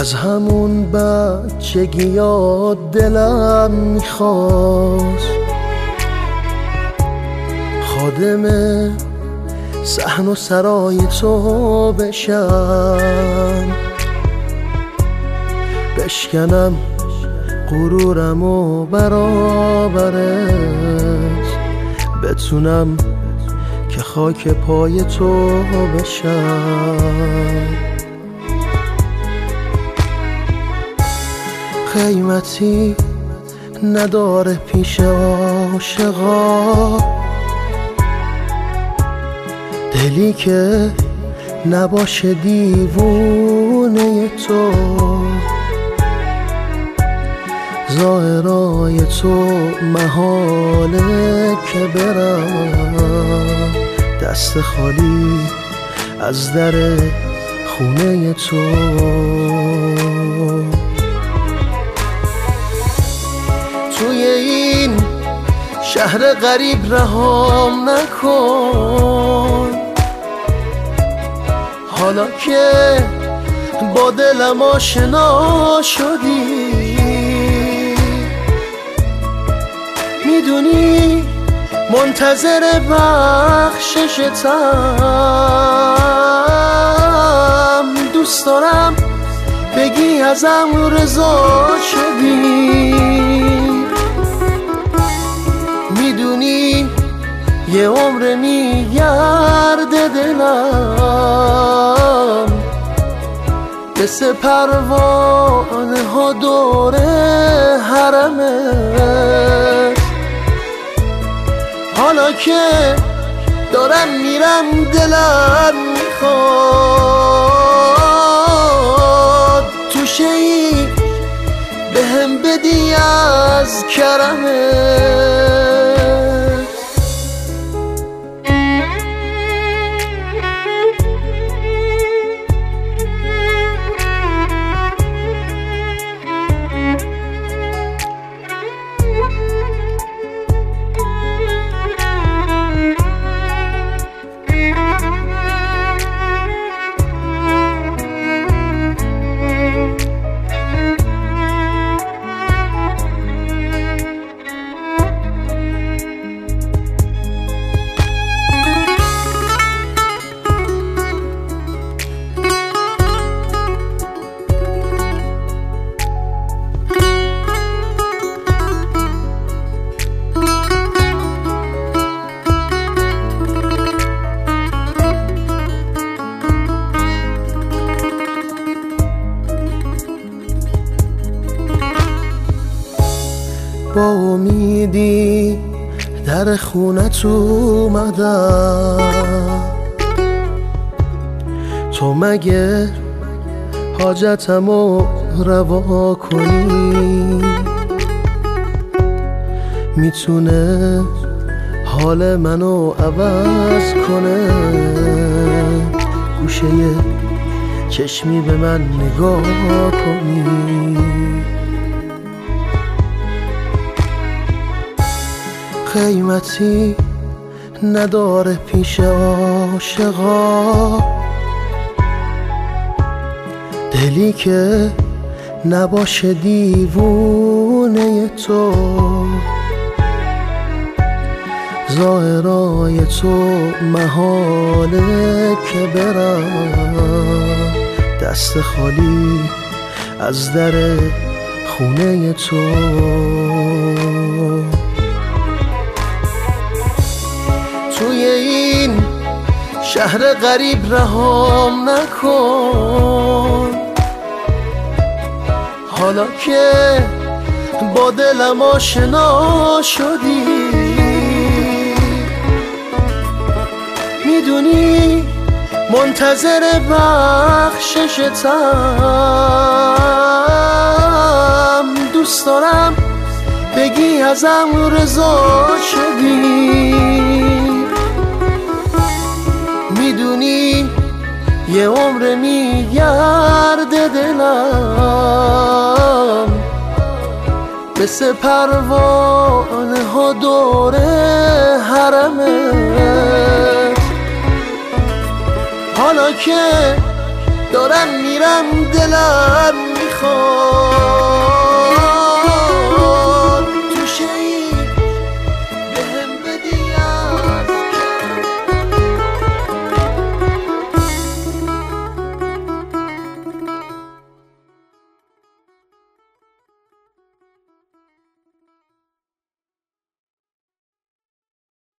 از همون بچگیات دلم میخواست خادم صحن و سرای تو بشم، بشکنم غرورم و برابرت بتونم که خاک پای تو بشم. قیمتی نداره پیش عاشقا، دلی که نباشه دیوونه تو. ظاهرای تو محاله که برم دست خالی از در خونه تو. توی این شهر غریب رهام نکن، حالا که با دلم آشنا شدی. میدونی منتظر بخششتم، دوست دارم بگی ازم رضا شدی. میدونی یه عمر میگرده دلم مثل پروانه ها دور حرمه. حالا که دارم میرم دلم میخواد توشه ای بهم بدی از کرمه. با امیدی در خونت اومدم، تو مگه حاجتمو روا کنی؟ میتونه حال منو عوض کنه، گوشه چشمی به من نگاه کنی. قیمتی نداره پیش عاشقا، دلی که نباشه دیوونه تو. ظاهرای تو محاله که برم دست خالی از در خونه تو. توی این شهر غریب رهام نکن، حالا که با دلم آشنا شدی. میدونی منتظر بخششتم، دوست دارم بگی ازم رضا شدی. میدونی یه عمر میگرده دلم مثل پروانه ها دور حرمه. حالا که دارم میرم دلم میخوام